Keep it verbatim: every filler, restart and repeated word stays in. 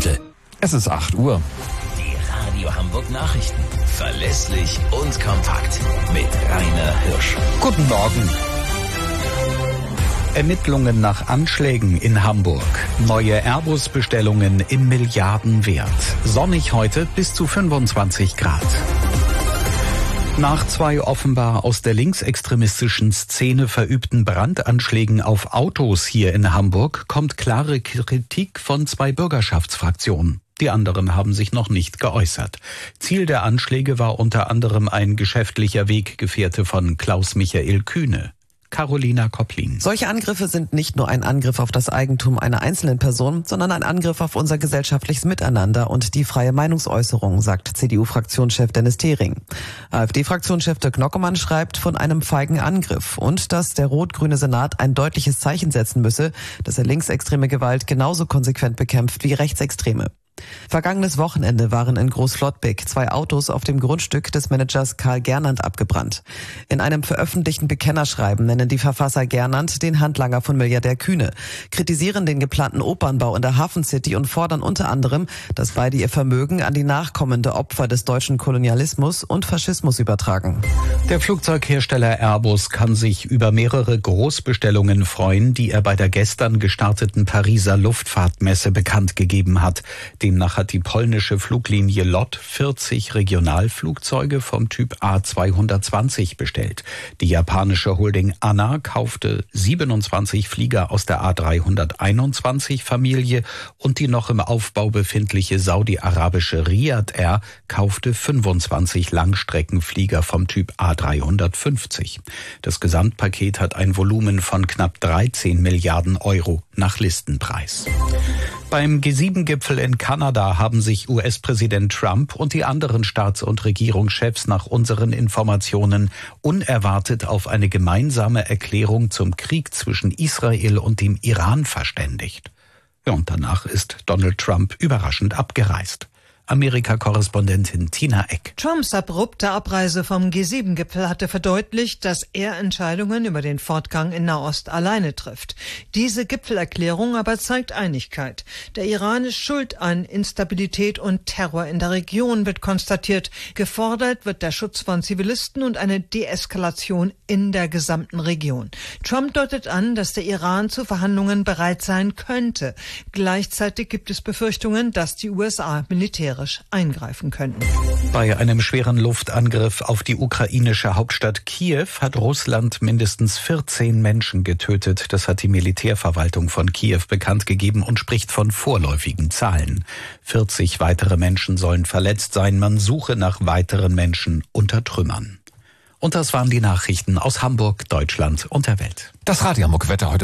Viertel. Es ist acht Uhr. Die Radio Hamburg Nachrichten. Verlässlich und kompakt. Mit Rainer Hirsch. Guten Morgen. Ermittlungen nach Anschlägen in Hamburg. Neue Airbus-Bestellungen im Milliardenwert. Sonnig heute bis zu fünfundzwanzig Grad. Nach zwei offenbar aus der linksextremistischen Szene verübten Brandanschlägen auf Autos hier in Hamburg kommt klare Kritik von zwei Bürgerschaftsfraktionen. Die anderen haben sich noch nicht geäußert. Ziel der Anschläge war unter anderem ein geschäftlicher Weggefährte von Klaus-Michael Kühne. Carolina Kopplin. Solche Angriffe sind nicht nur ein Angriff auf das Eigentum einer einzelnen Person, sondern ein Angriff auf unser gesellschaftliches Miteinander und die freie Meinungsäußerung, sagt C D U-Fraktionschef Dennis Thering. AfD-Fraktionschef Dirk Nockemann schreibt von einem feigen Angriff und dass der rot-grüne Senat ein deutliches Zeichen setzen müsse, dass er linksextreme Gewalt genauso konsequent bekämpft wie rechtsextreme. Vergangenes Wochenende waren in Großflottbek zwei Autos auf dem Grundstück des Managers Karl Gernand abgebrannt. In einem veröffentlichten Bekennerschreiben nennen die Verfasser Gernand den Handlanger von Milliardär Kühne, kritisieren den geplanten Opernbau in der Hafen City und fordern unter anderem, dass beide ihr Vermögen an die Nachkommen der Opfer des deutschen Kolonialismus und Faschismus übertragen. Der Flugzeughersteller Airbus kann sich über mehrere Großbestellungen freuen, die er bei der gestern gestarteten Pariser Luftfahrtmesse bekannt gegeben hat. Demnach hat die polnische Fluglinie L O T vierzig Regionalflugzeuge vom Typ A zweihundertzwanzig bestellt. Die japanische Holding ANA kaufte siebenundzwanzig Flieger aus der A dreihunderteinundzwanzig Familie und die noch im Aufbau befindliche saudi-arabische Riyadh Air kaufte fünfundzwanzig Langstreckenflieger vom Typ A dreihundertfünfzig. Das Gesamtpaket hat ein Volumen von knapp dreizehn Milliarden Euro nach Listenpreis. Beim G sieben Gipfel in Kanada haben sich U S-Präsident Trump und die anderen Staats- und Regierungschefs nach unseren Informationen unerwartet auf eine gemeinsame Erklärung zum Krieg zwischen Israel und dem Iran verständigt. Ja, und danach ist Donald Trump überraschend abgereist. Amerika-Korrespondentin Tina Eck. Trumps abrupte Abreise vom G sieben Gipfel hatte verdeutlicht, dass er Entscheidungen über den Fortgang in Nahost alleine trifft. Diese Gipfelerklärung aber zeigt Einigkeit. Der Iran ist schuld an Instabilität und Terror in der Region, wird konstatiert. Gefordert wird der Schutz von Zivilisten und eine Deeskalation in der gesamten Region. Trump deutet an, dass der Iran zu Verhandlungen bereit sein könnte. Gleichzeitig gibt es Befürchtungen, dass die U S A militärisch eingreifen könnten. Bei einem schweren Luftangriff auf die ukrainische Hauptstadt Kiew hat Russland mindestens vierzehn Menschen getötet. Das hat die Militärverwaltung von Kiew bekannt gegeben und spricht von vorläufigen Zahlen. vierzig weitere Menschen sollen verletzt sein. Man suche nach weiteren Menschen unter Trümmern. Und das waren die Nachrichten aus Hamburg, Deutschland und der Welt. Das Radio Hamburg Wetter heute.